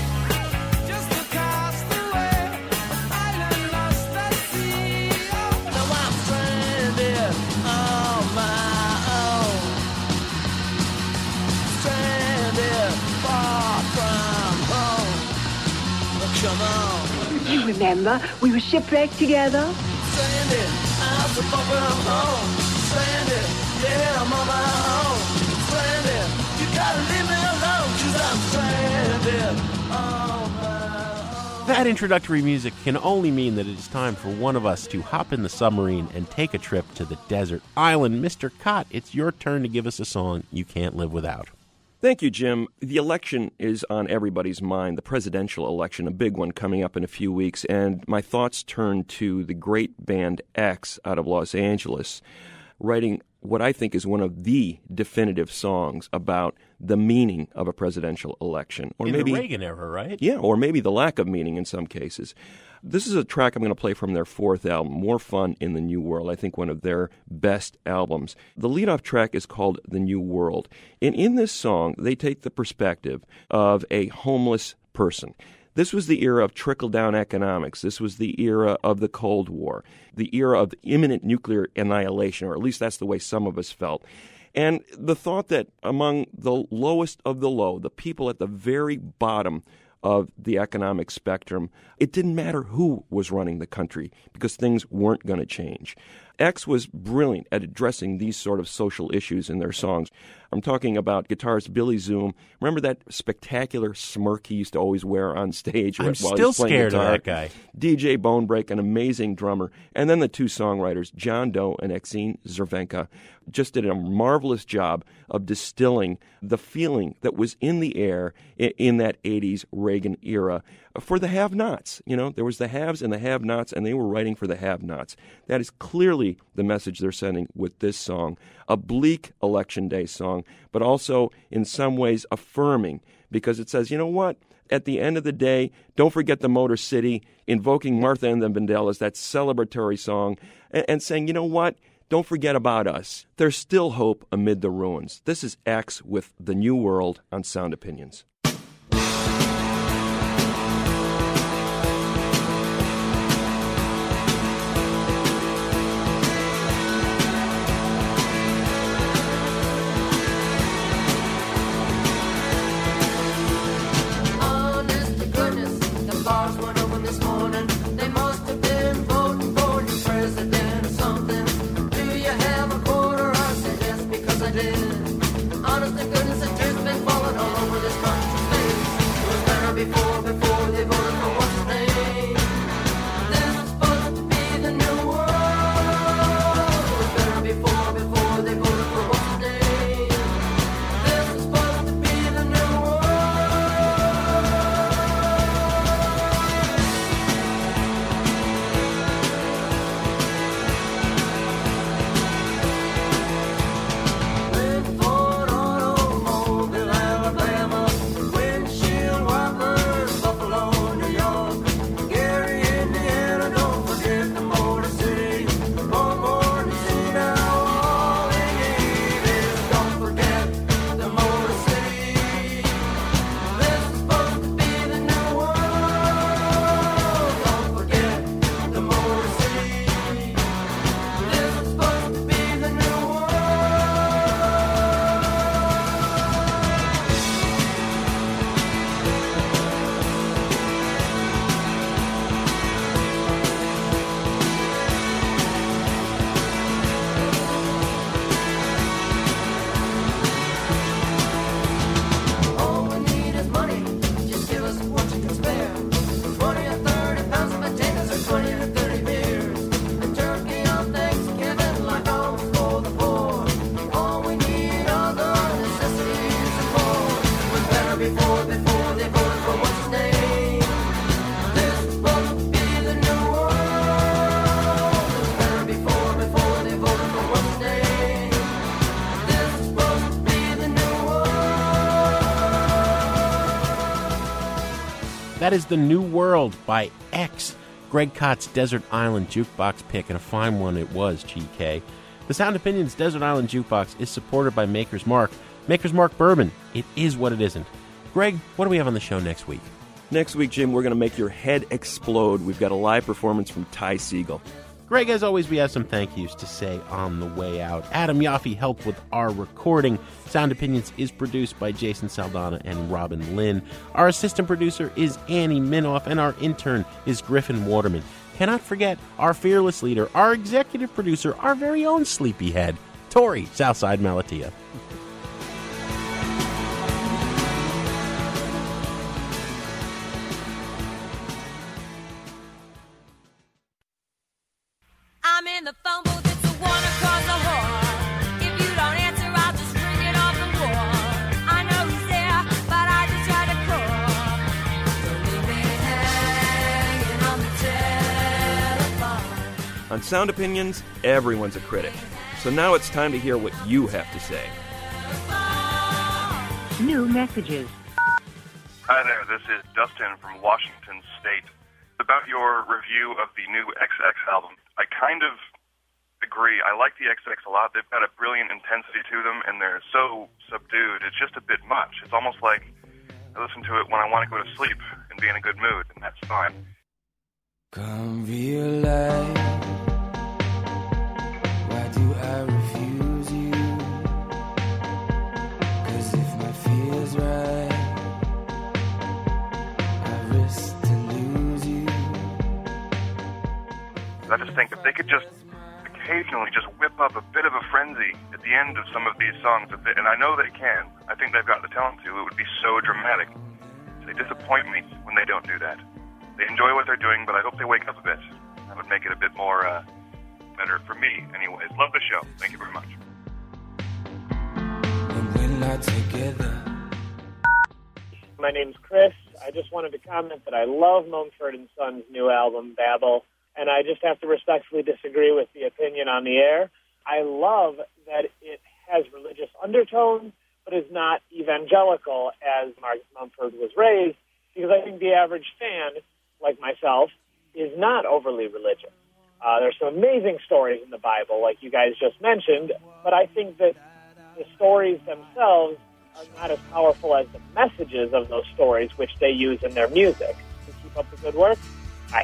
Come on. You remember, we were shipwrecked together. Stranded, I'm so far from home. Stranded, yeah, I'm on my own. Stranded, you gotta leave me alone, 'cause I'm stranded on my own. That introductory music can only mean that it is time for one of us to hop in the submarine and take a trip to the desert island. Mister Cott, it's your turn to give us a song you can't live without. Thank you, Jim. The election is on everybody's mind, the presidential election, a big one coming up in a few weeks, and my thoughts turn to the great band X out of Los Angeles, writing what I think is one of the definitive songs about the meaning of a presidential election. Or in maybe, the Reagan era, right? Yeah, or maybe the lack of meaning in some cases. This is a track I'm going to play from their fourth album, More Fun in the New World, I think one of their best albums. The leadoff track is called The New World. And in this song, they take the perspective of a homeless person. This was the era of trickle-down economics. This was the era of the Cold War, the era of imminent nuclear annihilation, or at least that's the way some of us felt. And the thought that among the lowest of the low, the people at the very bottom of the economic spectrum, it didn't matter who was running the country because things weren't going to change. X was brilliant at addressing these sort of social issues in their songs. I'm talking about guitarist Billy Zoom. Remember that spectacular smirk he used to always wear on stage I'm while still he was playing scared guitar? of that guy. D J Bonebreak, an amazing drummer. And then the two songwriters, John Doe and Exene Cervenka. just did a marvelous job of distilling the feeling that was in the air in, in that eighties Reagan era for the have-nots. You know, there was the haves and the have-nots, and they were writing for the have-nots. That is clearly the message they're sending with this song, a bleak Election Day song, but also in some ways affirming, because it says, you know what? At the end of the day, don't forget the Motor City, invoking Martha and the Vandellas, that celebratory song, and, and saying, you know what? Don't forget about us. There's still hope amid the ruins. This is X with The New World on Sound Opinions. Honest to goodness, the truth's been falling all over this country's face. It was better before, before they voted for what's his name. This was supposed to be the new world. It was better before, before they voted for what's his name. This was supposed to be the new world. That is The New World by X, Greg Kott's Desert Island Jukebox pick, and a fine one it was, G K. The Sound Opinions Desert Island Jukebox is supported by Maker's Mark. Maker's Mark Bourbon. It is what it isn't. Greg, what do we have on the show next week? Next week, Jim, we're going to make your head explode. We've got a live performance from Ty Segall. Greg, as always, we have some thank yous to say on the way out. Adam Yaffe helped with our recording. Sound Opinions is produced by Jason Saldana and Robin Lynn. Our assistant producer is Annie Minoff, and our intern is Griffin Waterman. Cannot forget our fearless leader, our executive producer, our very own sleepyhead, Tori Southside Malatia. I'm in the phone booth, it's the one across the hall. If you don't answer, I'll just ring it off the wall. I know he's there, but I just try to call. Don't leave me hanging on the telephone. On Sound Opinions, everyone's a critic. So now it's time to hear what you have to say. New messages. Hi there, this is Dustin from Washington State. About your review of the new X X album, I kind of agree. I like the X X a lot. They've got a brilliant intensity to them, and they're so subdued. It's just a bit much. It's almost like I listen to it when I want to go to sleep and be in a good mood, and that's fine. Come realize, why do I refuse you? 'Cause if my feel's right, I risk to lose you. I just think if they could just occasionally just whip up a bit of a frenzy at the end of some of these songs, if they, and I know they can, I think they've got the talent to, it would be so dramatic. They disappoint me when they don't do that. They enjoy what they're doing, but I hope they wake up a bit. That would make it a bit more uh, better for me anyways. Love the show. Thank you very much. together. My name's Chris. I just wanted to comment that I love Mumford and Sons' new album, Babel, and I just have to respectfully disagree with the opinion on the air. I love that it has religious undertones, but is not evangelical as Mark Mumford was raised, because I think the average fan, like myself, is not overly religious. Uh, there's some amazing stories in the Bible, like you guys just mentioned, but I think that the stories themselves are not as powerful as the messages of those stories, which they use in their music. So keep up the good work. Bye.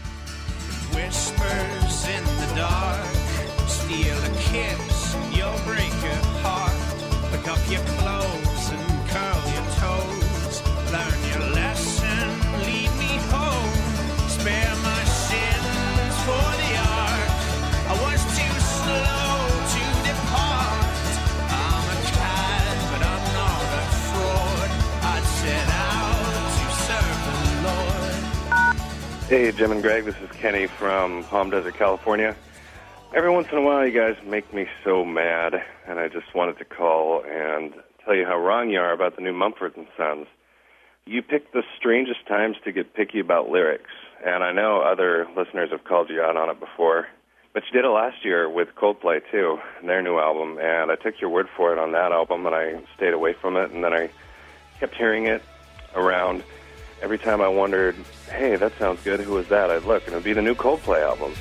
Whispers in the dark, steal a kiss, you'll break your heart. Pick up your clothes and curl your toes. Learn your lesson, lead me home. Spare my sins for the ark. I was too slow to depart. I'm a cat, but I'm not a fraud. I set out to serve the Lord. Hey, Jim and Greg, this is Kenny from Palm Desert, California. Every once in a while, you guys make me so mad, and I just wanted to call and tell you how wrong you are about the new Mumford and Sons. You picked the strangest times to get picky about lyrics, and I know other listeners have called you out on it before, but you did it last year with Coldplay, too, and their new album, and I took your word for it on that album, and I stayed away from it, and then I kept hearing it around. Every time I wondered, hey, that sounds good, who is that? I'd look, and it would be the new Coldplay album.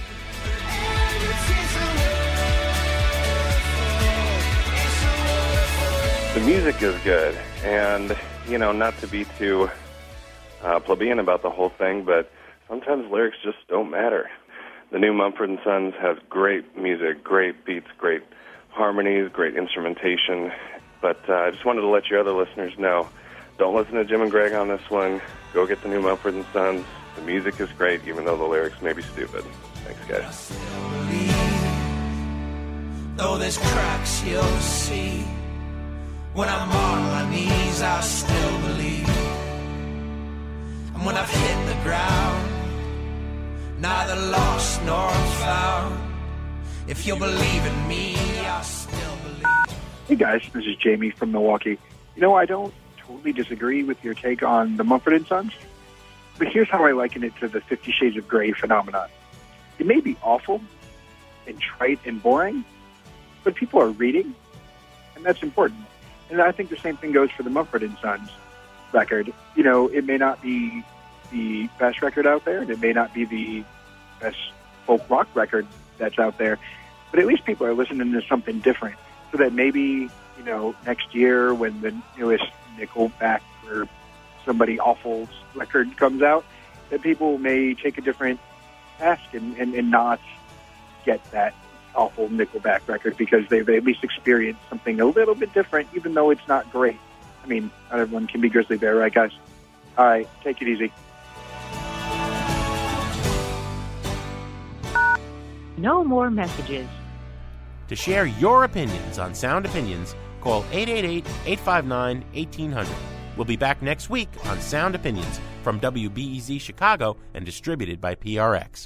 The music is good, and, you know, not to be too uh, plebeian about the whole thing, but sometimes lyrics just don't matter. The new Mumford and Sons has great music, great beats, great harmonies, great instrumentation, but uh, I just wanted to let your other listeners know, don't listen to Jim and Greg on this one. Go get the new Mumford and Sons. The music is great, even though the lyrics may be stupid. Thanks, guys. Though there's cracks you'll see, when I'm on my knees I still believe. And when I've hit the ground, neither lost nor found, if you believe in me, I still believe. Hey guys, this is Jamie from Milwaukee. You know, I don't totally disagree with your take on the Mumford and Sons, but here's how I liken it to the Fifty Shades of Grey phenomenon. It may be awful and trite and boring, but people are reading, and that's important. And I think the same thing goes for the Mumford and Sons record. You know, it may not be the best record out there, and it may not be the best folk rock record that's out there, but at least people are listening to something different, so that maybe, you know, next year when the newest Nickelback or somebody awful's record comes out, that people may take a different task and, and, and not get that awful Nickelback record because they've at least experienced something a little bit different, even though it's not great. I mean, not everyone can be Grizzly Bear, right, guys? All right, take it easy. No more messages. To share your opinions on Sound Opinions, call eight eight eight, eight five nine, one eight zero zero. We'll be back next week on Sound Opinions from W B E Z Chicago and distributed by P R X.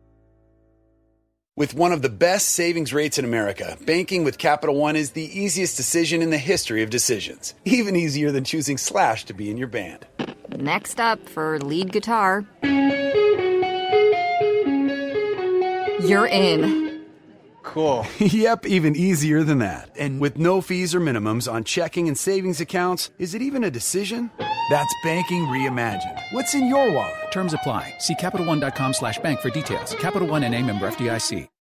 With one of the best savings rates in America, banking with Capital One is the easiest decision in the history of decisions. Even easier than choosing Slash to be in your band. Next up for lead guitar. You're in. Cool. Yep, even easier than that. And with no fees or minimums on checking and savings accounts, is it even a decision? That's banking reimagined. What's in your wallet? Terms apply. See CapitalOne.com slash bank for details. Capital One N A member F D I C.